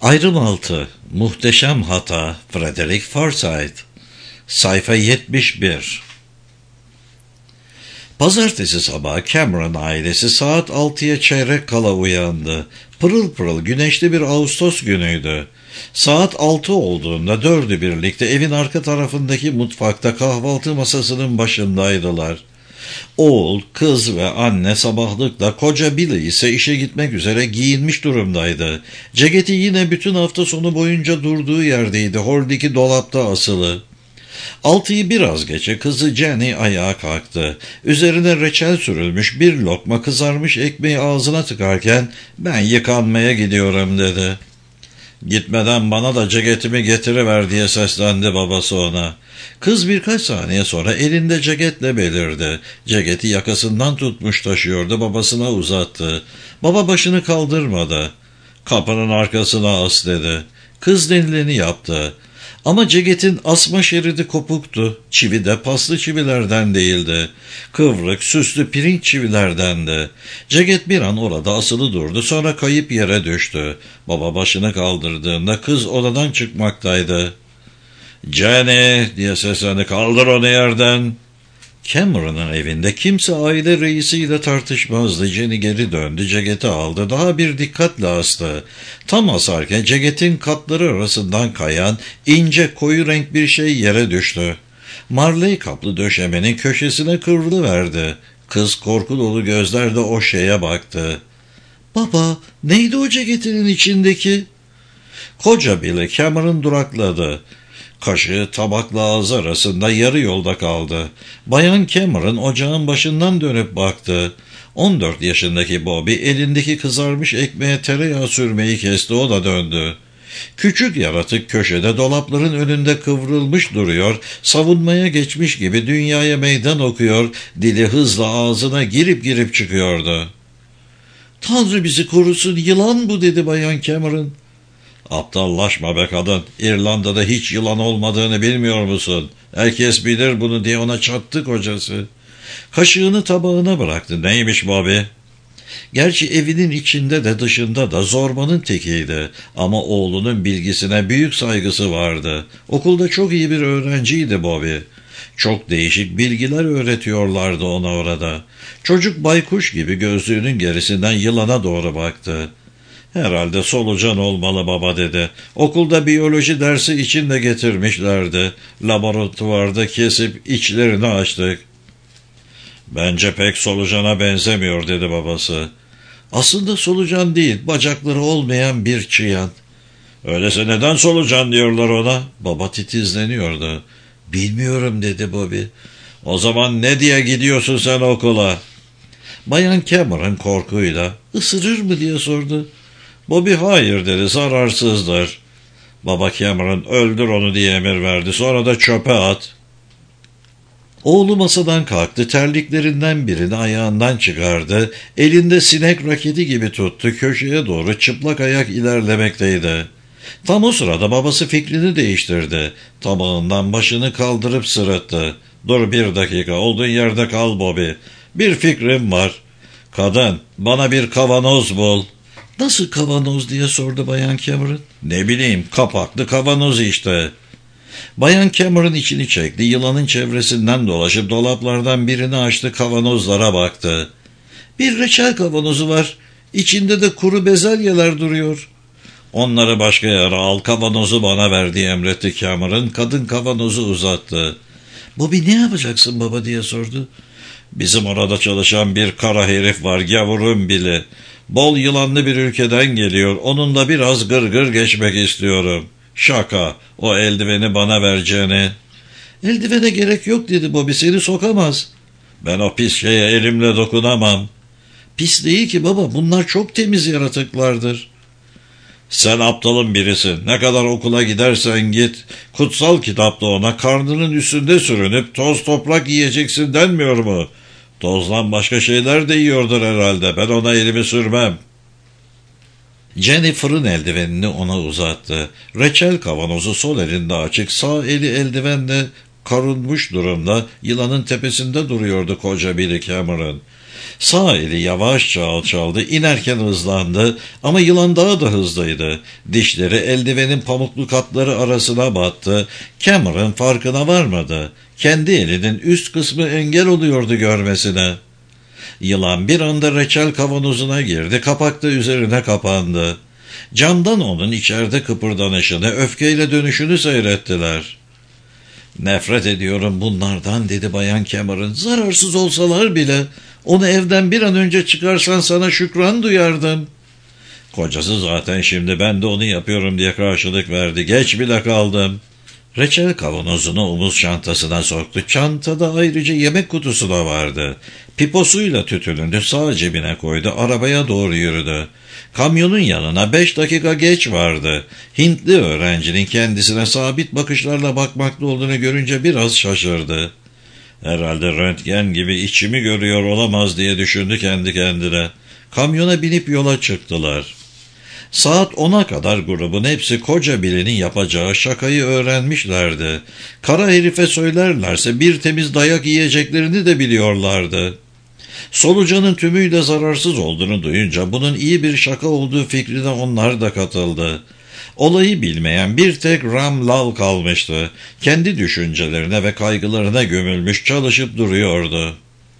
Ayrım 6. Muhteşem Hata. Frederick Forsyth. Sayfa 71. Pazartesi sabahı Cameron ailesi saat 6'ya çeyrek kala uyandı. Pırıl pırıl güneşli bir Ağustos günüydü. Saat 6 olduğunda dördü birlikte evin arka tarafındaki mutfakta kahvaltı masasının başındaydılar. Oğul, kız ve anne sabahlıkla, koca Billy ise işe gitmek üzere giyinmiş durumdaydı. Ceketi yine bütün hafta sonu boyunca durduğu yerdeydi, holdeki dolapta asılı. 6'yı biraz geçe kızı Jenny ayağa kalktı. Üzerine reçel sürülmüş bir lokma kızarmış ekmeği ağzına tıkarken "Ben yıkanmaya gidiyorum" dedi. "Gitmeden bana da ceketimi getiriver" diye seslendi babası ona. Kız birkaç saniye sonra elinde ceketle belirdi. Ceketi yakasından tutmuş taşıyordu, babasına uzattı. Baba başını kaldırmadı. "Kapının arkasına as" dedi. Kız denileni yaptı. Ama ceketin asma şeridi kopuktu. Çivi de paslı çivilerden değildi. Kıvrık, süslü pirinç çivilerdendi. Ceket bir an orada asılı durdu, sonra kayıp yere düştü. Baba başını kaldırdığında kız odadan çıkmaktaydı. "Jenny" diye seslendi, "kaldır onu yerden." Cameron'ın evinde kimse aile reisiyle tartışmazdı. Jenny geri döndü, ceketi aldı, daha bir dikkatle astı. Tam asarken ceketin katları arasından kayan ince koyu renk bir şey yere düştü. Marley kaplı döşemenin köşesine kıvrılıverdi. Kız korku dolu gözlerle o şeye baktı. "Baba, neydi o ceketinin içindeki?" Koca Billy Cameron durakladı. Kaşığı tabakla ağzı arasında yarı yolda kaldı. Bayan Cameron ocağın başından dönüp baktı. 14 yaşındaki Bobby elindeki kızarmış ekmeğe tereyağı sürmeyi kesti, o da döndü. Küçük yaratık köşede dolapların önünde kıvrılmış duruyor, savunmaya geçmiş gibi dünyaya meydan okuyor, dili hızla ağzına girip girip çıkıyordu. "Tanrı bizi korusun, yılan bu" dedi Bayan Cameron. "Aptallaşma be kadın, İrlanda'da hiç yılan olmadığını bilmiyor musun? Herkes bilir bunu" diye ona çattı kocası. Kaşığını tabağına bıraktı. "Neymiş Bobby?" Gerçi evinin içinde de dışında da zorbanın tekiydi ama oğlunun bilgisine büyük saygısı vardı. Okulda çok iyi bir öğrenciydi Bobby. Çok değişik bilgiler öğretiyorlardı ona orada. Çocuk baykuş gibi gözlüğünün gerisinden yılana doğru baktı. "Herhalde solucan olmalı baba" dedi. "Okulda biyoloji dersi için de getirmişlerdi. Laboratuvarda kesip içlerini açtık." "Bence pek solucana benzemiyor" dedi babası. "Aslında solucan değil, bacakları olmayan bir çıyan." "Öyleyse neden solucan diyorlar ona?" Baba titizleniyordu. "Bilmiyorum" dedi Bobby. "O zaman ne diye gidiyorsun sen okula?" Bayan Cameron korkuyla "Isırır mı?" diye sordu. Bobby "Hayır" dedi, "zararsızdır." Baba Cameron "Öldür onu" diye emir verdi, sonra da çöpe at. Oğlu masadan kalktı, terliklerinden birini ayağından çıkardı, elinde sinek raketi gibi tuttu, köşeye doğru çıplak ayak ilerlemekteydi. Tam o sırada babası fikrini değiştirdi. Tabağından başını kaldırıp sırıttı. "Dur bir dakika, olduğun yerde kal Bobby. Bir fikrim var. Kadın, bana bir kavanoz bul." "Nasıl kavanoz?" diye sordu Bayan Cameron. "Ne bileyim, kapaklı kavanoz işte." Bayan Cameron içini çekti, yılanın çevresinden dolaşıp dolaplardan birini açtı, kavanozlara baktı. "Bir reçel kavanozu var, içinde de kuru bezelyeler duruyor." "Onları başka yere al, kavanozu bana ver" diye emretti Cameron. Kadın kavanozu uzattı. "Bobby, ne yapacaksın baba?" diye sordu. "Bizim orada çalışan bir kara herif var, gavurun bile. Bol yılanlı bir ülkeden geliyor, onunla biraz gırgır geçmek istiyorum." "Şaka, o eldiveni bana vereceğini." "Eldivene gerek yok" dedi Bobby, "seni sokamaz." "Ben o pis şeye elimle dokunamam." "Pis değil ki baba, bunlar çok temiz yaratıklardır." "Sen aptalın birisin. Ne kadar okula gidersen git, kutsal kitapta ona karnının üstünde sürünüp toz toprak yiyeceksin denmiyor mu? Tozdan başka şeyler de yiyordur herhalde. Ben ona elimi sürmem." Jenny fırın eldivenini ona uzattı. Reçel kavanozu sol elinde açık, sağ eli eldivenle karunmuş durumda yılanın tepesinde duruyordu koca Billy Cameron. Sağ eli yavaşça alçaldı, inerken hızlandı ama yılan daha da hızlıydı. Dişleri eldivenin pamuklu katları arasına battı. Cameron farkına varmadı. Kendi elinin üst kısmı engel oluyordu görmesine. Yılan bir anda reçel kavanozuna girdi, kapak da üzerine kapandı. Camdan onun içeride kıpırdanışını, öfkeyle dönüşünü seyrettiler. "Nefret ediyorum bunlardan," dedi Bayan Cameron. "Zararsız olsalar bile onu evden bir an önce çıkarsan sana şükran duyardım." Kocası zaten şimdi ben de onu yapıyorum diye karşılık verdi. Geç bile kaldım. Reçel kavanozunu omuz çantasına soktu. Çantada ayrıca yemek kutusu da vardı. Piposuyla tütününü sağ cebine koydu. Arabaya doğru yürüdü. Kamyonun yanına 5 dakika geç vardı. Hintli öğrencinin kendisine sabit bakışlarla bakmakta olduğunu görünce biraz şaşırdı. Herhalde röntgen gibi içimi görüyor olamaz diye düşündü kendi kendine. Kamyona binip yola çıktılar. Saat 10'a kadar grubun hepsi koca Billy'nin yapacağı şakayı öğrenmişlerdi. Kara herife söylerlerse bir temiz dayak yiyeceklerini de biliyorlardı. Solucanın tümüyle zararsız olduğunu duyunca bunun iyi bir şaka olduğu fikrine onlar da katıldı. Olayı bilmeyen bir tek Ram Lal kalmıştı. Kendi düşüncelerine ve kaygılarına gömülmüş çalışıp duruyordu.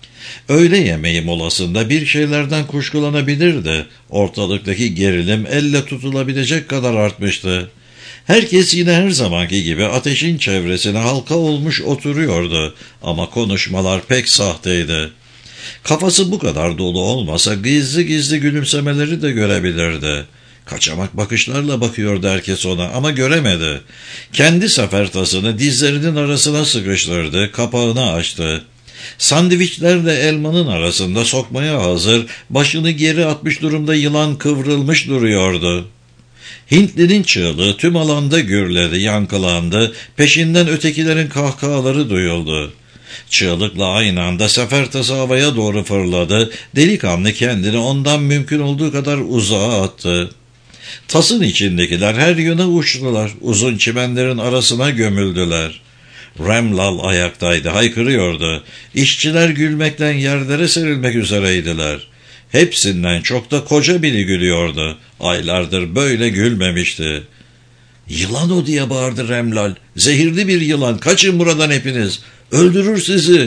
Öğle yemeği molasında bir şeylerden kuşkulanabilirdi. Ortalıktaki gerilim elle tutulabilecek kadar artmıştı. Herkes yine her zamanki gibi ateşin çevresine halka olmuş oturuyordu ama konuşmalar pek sahteydi. Kafası bu kadar dolu olmasa gizli gizli gülümsemeleri de görebilirdi. Kaçamak bakışlarla bakıyordu herkes ona ama göremedi. Kendi sefertasını dizlerinin arasına sıkıştırdı, kapağını açtı. Sandviçlerle elmanın arasında sokmaya hazır, başını geri atmış durumda yılan kıvrılmış duruyordu. Hintlinin çığlığı tüm alanda gürledi, yankılandı, peşinden ötekilerin kahkahaları duyuldu. Çığlıkla aynı anda sefertası havaya doğru fırladı, delikanlı kendini ondan mümkün olduğu kadar uzağa attı. Tasın içindekiler her yöne uçtular, uzun çimenlerin arasına gömüldüler. Ram Lal ayaktaydı, haykırıyordu. İşçiler gülmekten yerlere serilmek üzereydiler. Hepsinden çok da koca Billy gülüyordu. Aylardır böyle gülmemişti. "Yılan o," diye bağırdı Ram Lal. "Zehirli bir yılan, kaçın buradan hepiniz. Öldürür sizi."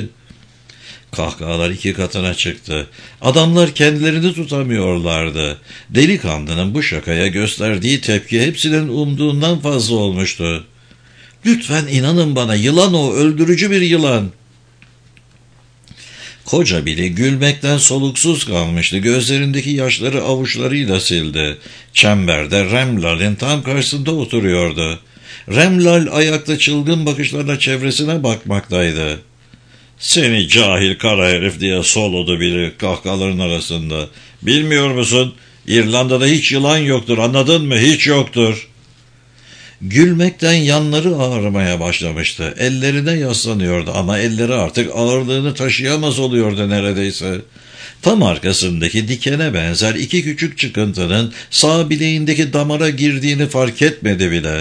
Kahkahalar 2 katına çıktı. Adamlar kendilerini tutamıyorlardı. Delikanlının bu şakaya gösterdiği tepki hepsinin umduğundan fazla olmuştu. "Lütfen inanın bana, yılan o, öldürücü bir yılan." Koca Billy gülmekten soluksuz kalmıştı. Gözlerindeki yaşları avuçlarıyla sildi. Çemberde Ram Lal'in tam karşısında oturuyordu. Ram Lal ayakta çılgın bakışlarla çevresine bakmaktaydı. "Seni cahil kara herif," diye soludu Billy kahkahaların arasında. "Bilmiyor musun? İrlanda'da hiç yılan yoktur, anladın mı? Hiç yoktur." Gülmekten yanları ağrımaya başlamıştı. Ellerine yaslanıyordu ama elleri artık ağırlığını taşıyamaz oluyordu neredeyse. Tam arkasındaki dikene benzer 2 küçük çıkıntının sağ bileğindeki damara girdiğini fark etmedi bile.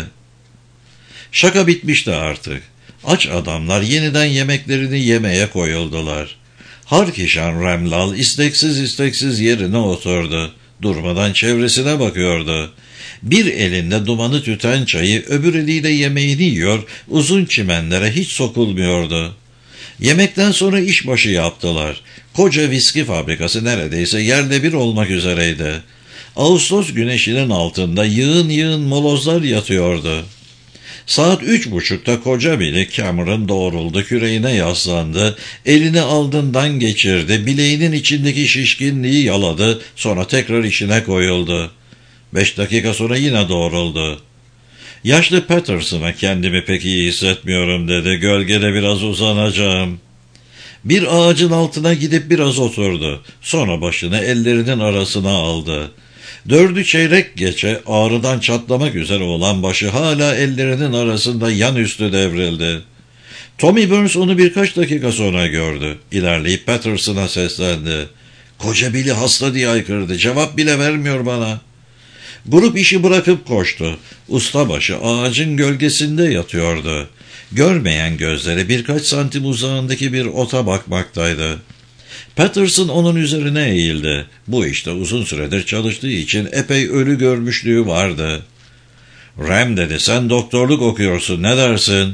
Şaka bitmişti artık. Aç adamlar yeniden yemeklerini yemeye koyuldular. Harkişan Ram Lal isteksiz yerine oturdu. Durmadan çevresine bakıyordu. Bir elinde dumanı tüten çayı, öbür eliyle yemeğini yiyor, uzun çimenlere hiç sokulmuyordu. Yemekten sonra işbaşı yaptılar. Koca viski fabrikası neredeyse yerle bir olmak üzereydi. Ağustos güneşinin altında yığın yığın molozlar yatıyordu. Saat 3.30'da koca Billy Cameron doğruldu, küreğine yaslandı, elini alnından geçirdi, bileğinin içindeki şişkinliği yaladı, sonra tekrar işine koyuldu. 5 dakika sonra yine doğruldu. Yaşlı Patterson'a "Kendimi pek iyi hissetmiyorum," dedi. "Gölgede biraz uzanacağım." Bir ağacın altına gidip biraz oturdu. Sonra başını ellerinin arasına aldı. 4'ü çeyrek geçe ağrıdan çatlamak üzere olan başı hala ellerinin arasında yan üstü devrildi. Tommy Burns onu birkaç dakika sonra gördü. İlerleyip Patterson'a seslendi. "Koca Billy hasta," diye haykırdı. "Cevap bile vermiyor bana." Grup işi bırakıp koştu. Ustabaşı ağacın gölgesinde yatıyordu. Görmeyen gözleri birkaç santim uzağındaki bir ota bakmaktaydı. Patterson onun üzerine eğildi. Bu işte uzun süredir çalıştığı için epey ölü görmüşlüğü vardı. Rem dedi, sen doktorluk okuyorsun, ne dersin?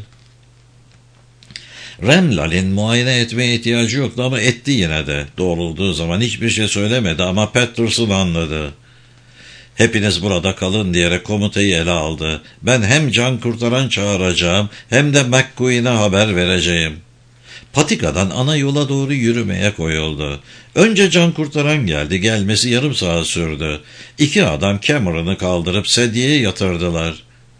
Remlal'in muayene etmeye ihtiyacı yoktu ama etti yine de. Doğrulduğu zaman hiçbir şey söylemedi ama Patterson anladı. Hepiniz burada kalın diyerek komutayı ele aldı. Ben hem can kurtaran çağıracağım hem de McQueen'e haber vereceğim. Patikadan ana yola doğru yürümeye koyuldu. Önce can kurtaran geldi. Gelmesi yarım saat sürdü. 2 adam Cameron'ı kaldırıp sedyeye yatırdılar.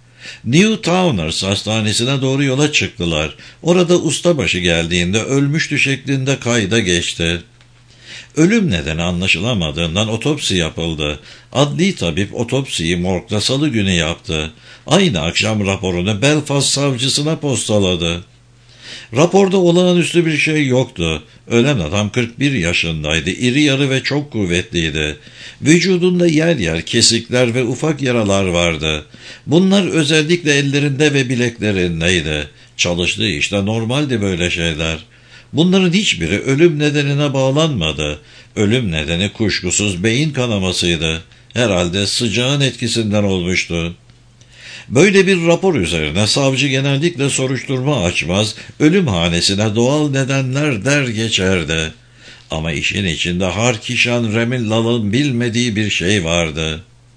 New Towners hastanesine doğru yola çıktılar. Orada ustabaşı geldiğinde ölmüştü şeklinde kayda geçti. Ölüm nedeni anlaşılamadığından otopsi yapıldı. Adli tabip otopsiyi morgda salı günü yaptı. Aynı akşam raporunu Belfast savcısına postaladı. Raporda olağanüstü bir şey yoktu. Ölen adam 41 yaşındaydı. İri yarı ve çok kuvvetliydi. Vücudunda yer yer kesikler ve ufak yaralar vardı. Bunlar özellikle ellerinde ve bileklerindeydi. Çalıştığı işte normaldi böyle şeyler. Bunların hiçbiri ölüm nedenine bağlanmadı. Ölüm nedeni kuşkusuz beyin kanamasıydı. Herhalde sıcağın etkisinden olmuştu. Böyle bir rapor üzerine savcı genellikle soruşturma açmaz, ölüm hanesine doğal nedenler der geçerdi. Ama işin içinde Harkishan Remillal'ın bilmediği bir şey vardı.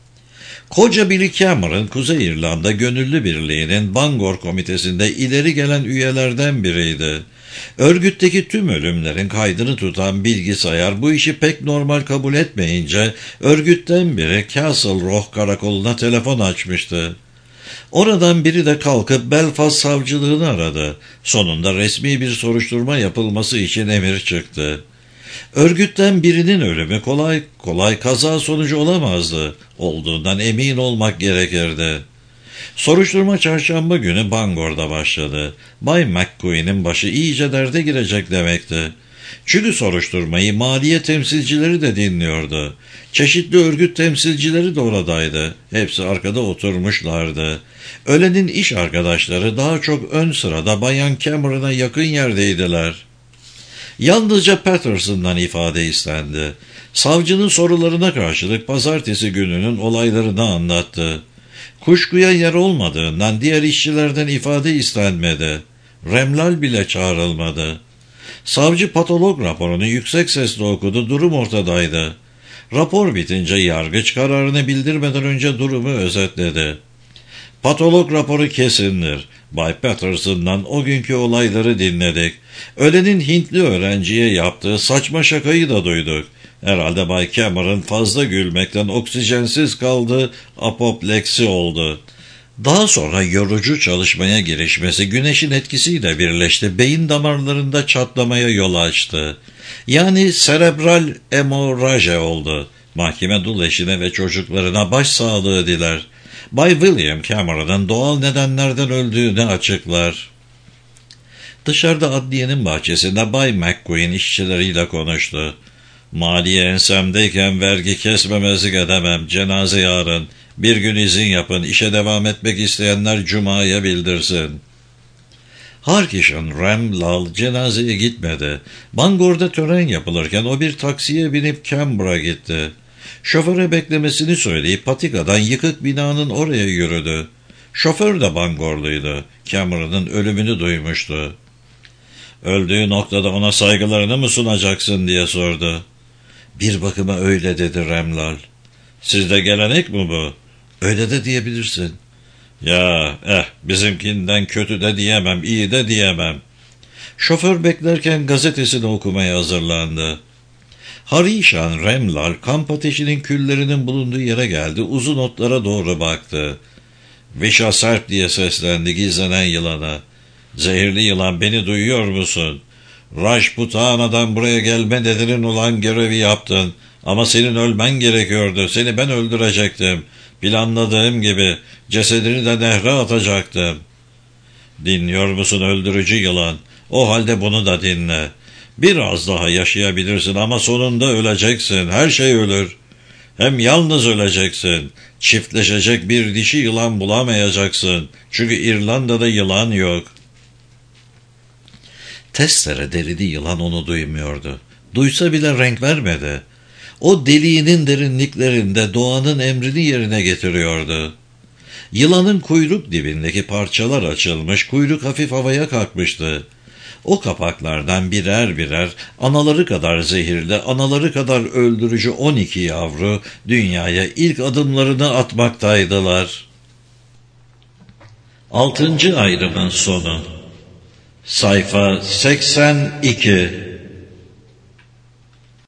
Koca Billy Cameron, Kuzey İrlanda Gönüllü Birliği'nin Bangor Komitesi'nde ileri gelen üyelerden biriydi. Örgütteki tüm ölümlerin kaydını tutan bilgisayar bu işi pek normal kabul etmeyince örgütten biri Castle Rock karakoluna telefon açmıştı. Oradan biri de kalkıp Belfast savcılığını aradı. Sonunda resmi bir soruşturma yapılması için emir çıktı. Örgütten birinin ölümü kolay kolay kaza sonucu olamazdı. Olduğundan emin olmak gerekirdi. Soruşturma çarşamba günü Bangor'da başladı. Bay McQueen'in başı iyice derde girecek demekti. Çünkü soruşturmayı maliye temsilcileri de dinliyordu. Çeşitli örgüt temsilcileri de oradaydı. Hepsi arkada oturmuşlardı. Ölenin iş arkadaşları daha çok ön sırada Bayan Cameron'a yakın yerdeydiler. Yalnızca Patterson'dan ifade istendi. Savcının sorularına karşılık pazartesi gününün olaylarını anlattı. Kuşkuya yer olmadığından diğer işçilerden ifade istenmedi. Remlal bile çağrılmadı. Savcı patolog raporunu yüksek sesle okudu, durum ortadaydı. Rapor bitince yargıç kararını bildirmeden önce durumu özetledi. Patolog raporu kesindir. Bay Patterson'dan o günkü olayları dinledik. Ölenin Hintli öğrenciye yaptığı saçma şakayı da duyduk. Herhalde Bay Cameron fazla gülmekten oksijensiz kaldı, apopleksi oldu. Daha sonra yorucu çalışmaya girişmesi güneşin etkisiyle birleşti. Beyin damarlarında çatlamaya yol açtı. Yani serebral hemorraji oldu. Mahkeme dul eşine ve çocuklarına başsağlığı diler. Bay William Cameron'ın doğal nedenlerden öldüğünü açıklar. Dışarıda adliyenin bahçesinde Bay McQueen işçileriyle konuştu. Maliye ensemdeyken vergi kesmemezlik edemem. Cenaze yarın. Bir gün izin yapın. İşe devam etmek isteyenler Cuma'ya bildirsin. Harkishan Remlal cenazeye gitmedi. Bangor'da tören yapılırken o bir taksiye binip Canberra'ya gitti. Şoföre beklemesini söyleyip patikadan yıkık binanın oraya yürüdü. Şoför de Bangorluydu. Cameron'ın ölümünü duymuştu. Öldüğü noktada ona saygılarını mı sunacaksın diye sordu. Bir bakıma öyle dedi Remlal. Sizde gelenek mi bu? Öyle de diyebilirsin. Ya bizimkinden kötü de diyemem, iyi de diyemem. Şoför beklerken gazetesini okumaya hazırlandı. Harkishan Remlal kamp ateşinin küllerinin bulunduğu yere geldi. Uzun otlara doğru baktı. Vişa Serp diye seslendi gizlenen yılana. Zehirli yılan, beni duyuyor musun? Rajputana'dan buraya gelme nedenin olan görevi yaptın. Ama senin ölmen gerekiyordu. Seni ben öldürecektim. Planladığım gibi cesedini de nehre atacaktım. Dinliyor musun öldürücü yılan? O halde bunu da dinle. Biraz daha yaşayabilirsin ama sonunda öleceksin. Her şey ölür. Hem yalnız öleceksin. Çiftleşecek bir dişi yılan bulamayacaksın. Çünkü İrlanda'da yılan yok. Testere deridi yılan onu duymuyordu. Duysa bile renk vermedi. O deliğinin derinliklerinde doğanın emrini yerine getiriyordu. Yılanın kuyruk dibindeki parçalar açılmış, kuyruk hafif havaya kalkmıştı. O kapaklardan birer birer anaları kadar zehirli, anaları kadar öldürücü 12 yavru dünyaya ilk adımlarını atmaktaydılar. 6. ayrımın sonu. Sayfa 82.